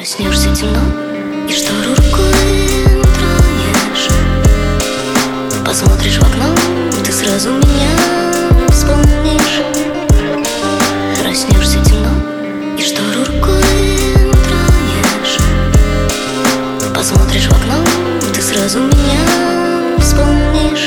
Проснешься темно и штору рукой тронешь. Посмотришь в окно, ты сразу меня вспомнишь. Проснешься темно и штору рукой тронешь. Посмотришь в окно, ты сразу меня вспомнишь.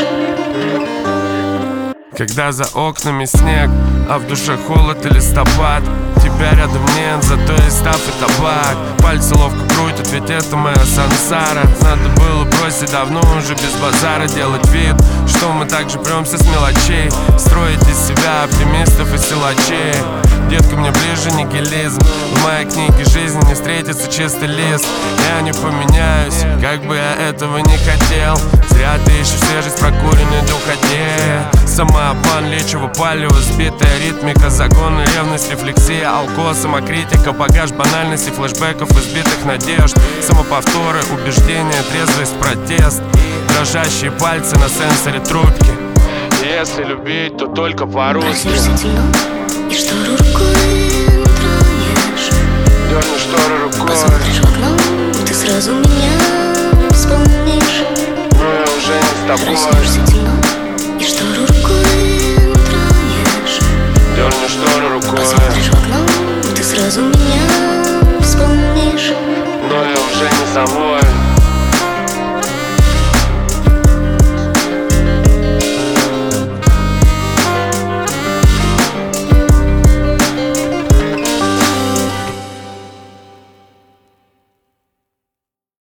Когда за окнами снег, а в душе холод и листопад, тебя рядом нет, зато есть став и табак. Пальцы ловко крутят, ведь это моя сансара. Надо было бросить давно уже без базара. Делать вид, что мы так же премся с мелочей. Строить из себя оптимистов и силачей. Детка, мне ближе нигилизм. В моей книге жизни не встретится чистый лист. Я не поменяюсь, как бы я этого не хотел. Зря ты ищешь свежесть, прокуренной духоте. Самообман, лечиво палево, сбитая ритмика, загоны, ревность, рефлексия, алко, самокритика, багаж банальности, флешбеков, избитых надежд, самоповторы, убеждения, трезвость, протест, дрожащие пальцы на сенсоре трубки. Если любить, то только по-русски. Проснешься темно и штору рукой тронешь. Дерни шторы рукой. Посмотришь в окно, ты сразу меня вспомнишь. Но я уже не с тобой. Проснешься темно и штору рукой тронешь. Дерни шторы рукой. Посмотришь в окно, ты сразу меня вспомнишь. Но я уже не со мной.